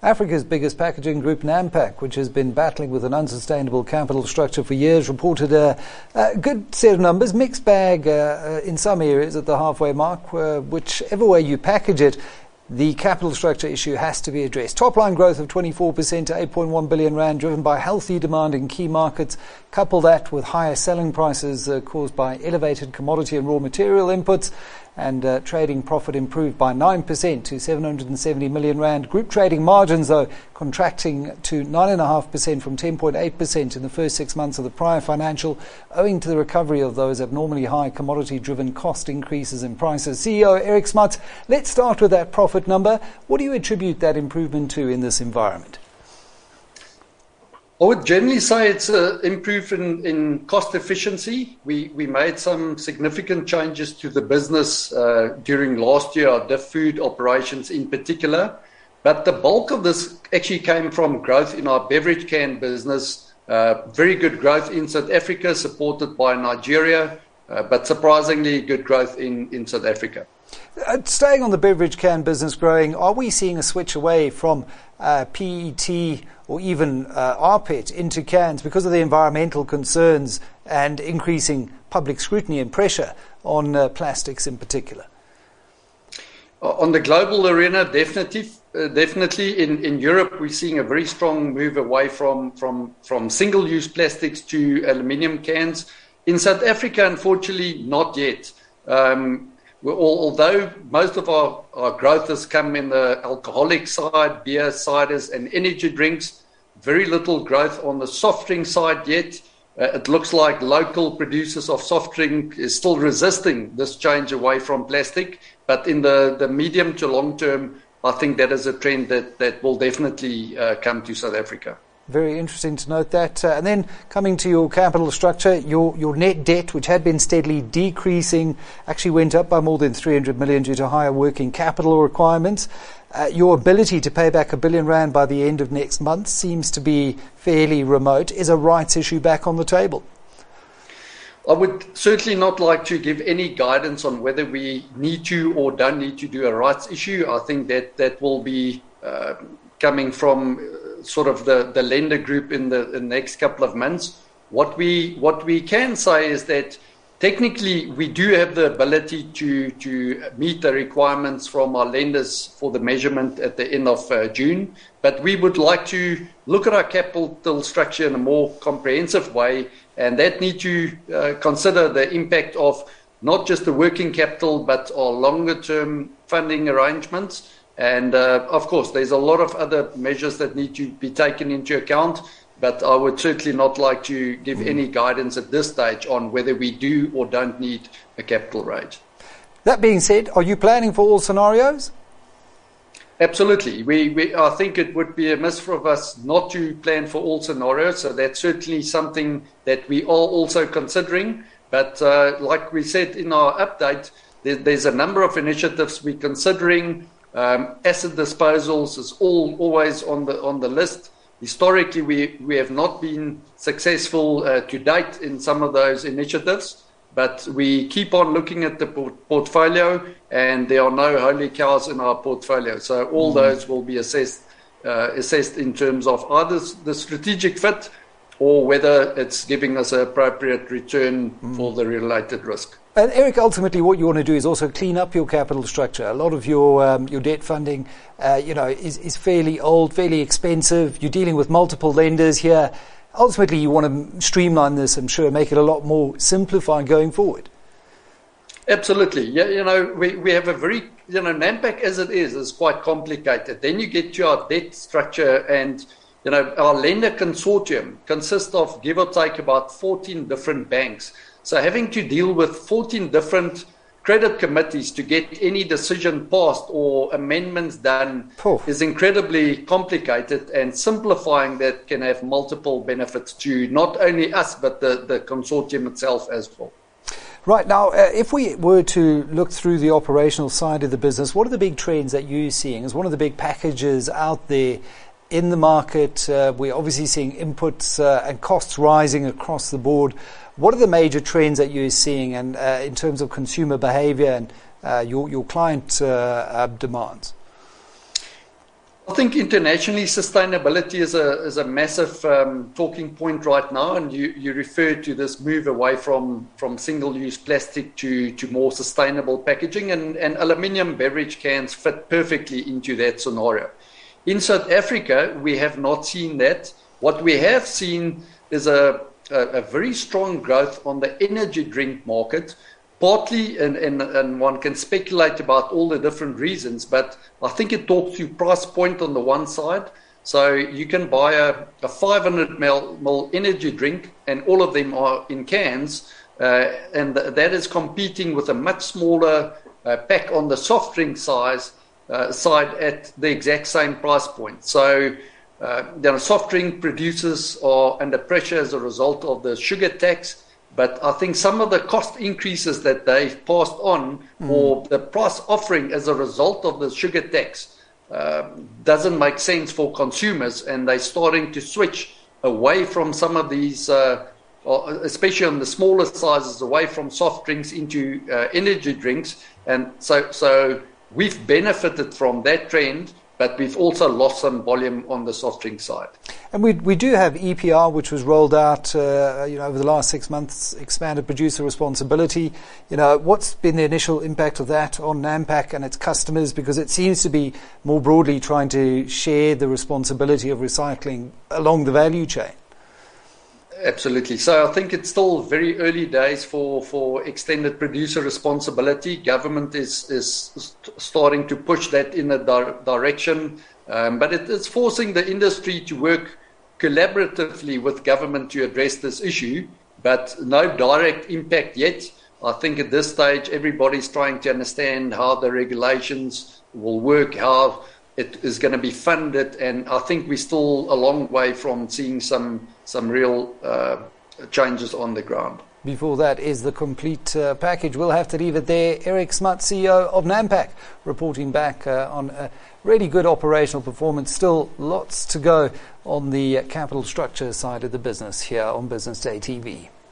Africa's biggest packaging group, Nampak, which has been battling with an unsustainable capital structure for years, reported a good set of numbers, mixed bag in some areas at the halfway mark. Whichever way you package it, the capital structure issue has to be addressed. Top line growth of 24% to 8.1 billion rand, driven by healthy demand in key markets. Couple that with higher selling prices caused by elevated commodity and raw material inputs. And trading profit improved by 9% to 770 million rand. Group trading margins, though, contracting to 9.5% from 10.8% in the first 6 months of the prior financial, owing to the recovery of those abnormally high commodity-driven cost increases in prices. CEO Eric Smuts, let's start with that profit number. What do you attribute that improvement to in this environment? I would generally say it's improvement in cost efficiency. We made some significant changes to the business during last year, our food operations in particular. But the bulk of this actually came from growth in our beverage can business. Very good growth in South Africa, supported by Nigeria, but surprisingly good growth in South Africa. Staying on the beverage can business growing, are we seeing a switch away from PET or even rPET into cans because of the environmental concerns and increasing public scrutiny and pressure on plastics in particular? On the global arena, definitely. In Europe, we're seeing a very strong move away from single-use plastics to aluminium cans. In South Africa, unfortunately, not yet. Although most of our growth has come in the alcoholic side, beer, ciders and energy drinks, very little growth on the soft drink side yet. It looks like local producers of soft drink is still resisting this change away from plastic. But in the medium to long term, I think that is a trend that will definitely come to South Africa. Very interesting to note that. And then coming to your capital structure, your net debt, which had been steadily decreasing, actually went up by more than 300 million due to higher working capital requirements. Your ability to pay back R1 billion by the end of next month seems to be fairly remote. Is a rights issue back on the table? I would certainly not like to give any guidance on whether we need to or don't need to do a rights issue. I think that will be coming from sort of the lender group in the next couple of months. What we can say is that technically we do have the ability to meet the requirements from our lenders for the measurement at the end of June, but we would like to look at our capital structure in a more comprehensive way, and that need to consider the impact of not just the working capital but our longer term funding arrangements. And of course, there's a lot of other measures that need to be taken into account, but I would certainly not like to give any guidance at this stage on whether we do or don't need a capital raise. That being said, are you planning for all scenarios? Absolutely. I think it would be amiss for us not to plan for all scenarios, so that's certainly something that we are also considering. But like we said in our update, there's a number of initiatives we're considering. Asset disposals is always on the list. Historically, we have not been successful to date in some of those initiatives, but we keep on looking at the portfolio, and there are no holy cows in our portfolio. So all those will be assessed in terms of either the strategic fit or whether it's giving us an appropriate return for the related risk. And Eric, ultimately what you want to do is also clean up your capital structure. A lot of your debt funding, is fairly old, fairly expensive. You're dealing with multiple lenders here. Ultimately, you want to streamline this, I'm sure, make it a lot more simplified going forward. Absolutely. Yeah, we have a very, Nampak as it is quite complicated. Then you get to our debt structure, and our lender consortium consists of, give or take, about 14 different banks. So having to deal with 14 different credit committees to get any decision passed or amendments done is incredibly complicated, and simplifying that can have multiple benefits to not only us but the consortium itself as well. Right, now if we were to look through the operational side of the business, what are the big trends that you're seeing? Is one of the big packages out there in the market? We're obviously seeing inputs and costs rising across the board. What are the major trends that you're seeing, and in terms of consumer behavior and your client demands? I think internationally, sustainability is a massive talking point right now, and you refer to this move away from single-use plastic to more sustainable packaging, and aluminium beverage cans fit perfectly into that scenario. In South Africa, we have not seen that. What we have seen is a very strong growth on the energy drink market, partly, and one can speculate about all the different reasons, but I think it talks to price point on the one side. So you can buy a 500 ml energy drink, and all of them are in cans, and that is competing with a much smaller pack on the soft drink side at the exact same price point. So soft drink producers are under pressure as a result of the sugar tax. But I think some of the cost increases that they've passed on, or the price offering as a result of the sugar tax, doesn't make sense for consumers, and they're starting to switch away from some of these, especially on the smaller sizes, away from soft drinks into energy drinks. And so we've benefited from that trend, but we've also lost some volume on the soft drink side. And we do have EPR, which was rolled out over the last 6 months, expanded producer responsibility. What's been the initial impact of that on Nampak and its customers? Because it seems to be more broadly trying to share the responsibility of recycling along the value chain. Absolutely. So I think it's still very early days for extended producer responsibility. Government is starting to push that in a direction, but it's forcing the industry to work collaboratively with government to address this issue, but no direct impact yet. I think at this stage, everybody's trying to understand how the regulations will work, how it is going to be funded, and I think we're still a long way from seeing some real changes on the ground. Before that is the complete package. We'll have to leave it there. Eric Smuts, CEO of Nampak, reporting back on a really good operational performance. Still lots to go on the capital structure side of the business here on Business Day TV.